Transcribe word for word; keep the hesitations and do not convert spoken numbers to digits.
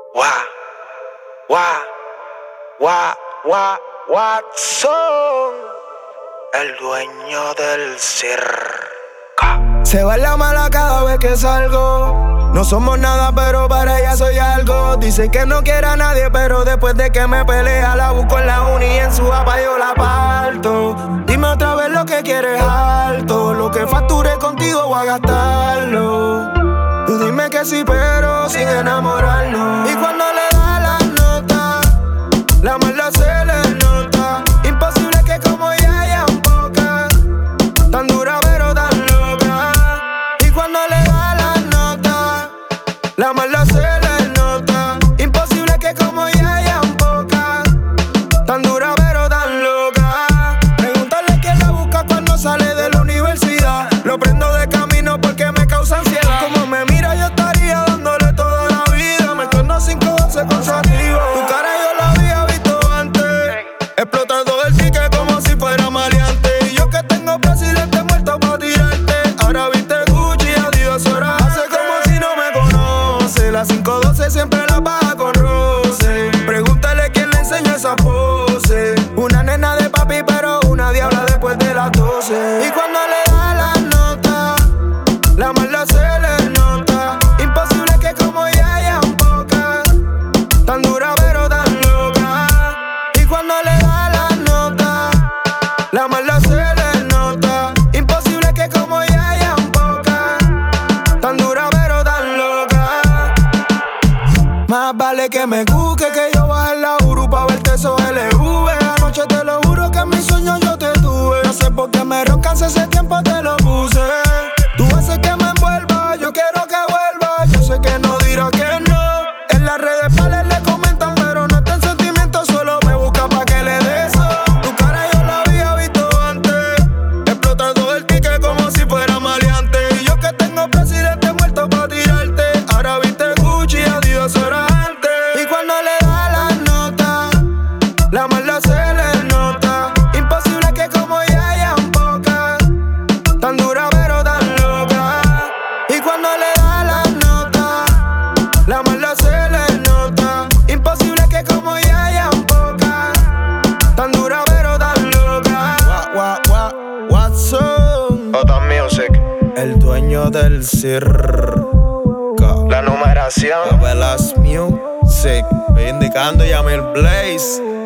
Wa, wa, wa, wa, Watson, el dueño del circo. Se va la mala cada vez que salgo. No somos nada, pero para ella soy algo. Dice que no quiere a nadie, pero después de que me pelea, la busco en la uni y en su apa yo la parto. Dime otra vez lo que quieres alto. Lo que facture contigo voy a gastarlo. Tú dime que sí, pero sin enamorarnos. Y cuando le da la nota, la mala se le nota. Imposible que como ella hayan pocas, tan dura pero tan loca. Y cuando le da la nota, la mala se le nota. Imposible que como ella hayan pocas, tan dura pero tan loca. Pregúntale quién la busca cuando sale de la universidad. Lo prendo de camino porque me causa ansiedad. Como me mira yo estaría dándole toda la vida. Me torno cinco once consecutivo. Tu cara yo la había visto antes. Explota todo el ticket como si fuera maleante. Y yo que tengo presidente muerto pa' tirarte. Ahora viste Gucci, Adidas, ahora hace como si no me conoce. La cinco doce siempre la paga con roce. Pregúntale quién le enseñó esa pose. Una nena de papi pero una diabla después de las doce. Y cuando le da la nota, la mala se le nota. Imposible que como ella hayan pocas, tan dura pero tan loca. Y cuando le da la nota, la mala se le nota. Imposible que como ella hayan pocas, tan dura pero tan loca. Más vale que me cuque que yo baje la Uru pa' verte esos L V. Anoche te lo juro que en mis sueños yo te tuve. No sé por qué me roncas, ese tiempo te lo puse. Tú haces que me envuelva, yo quiero que vuelva. Yo sé que no dirá que no. En las redes pales le comentan, pero no está en sentimiento, solo me busca pa' que le dé eso. Tu cara yo la había visto antes. Explota todo el ticket como si fuera maleante. Y yo que tengo presidente muerto pa' tirarte. Ahora viste Gucci, Adidas, ahora antes. Y cuando le da la nota, la mala se le nota. Imposible que como ella hayan pocas, tan dura pero tan loca. Y cuando le da la nota, la mala se le nota. Imposible que como ella hayan pocas, tan dura pero tan loca. Wa, wa, wa, Watson, J Music, el dueño del circo. la numeración. Velas Music, indicando Yamil Blaze.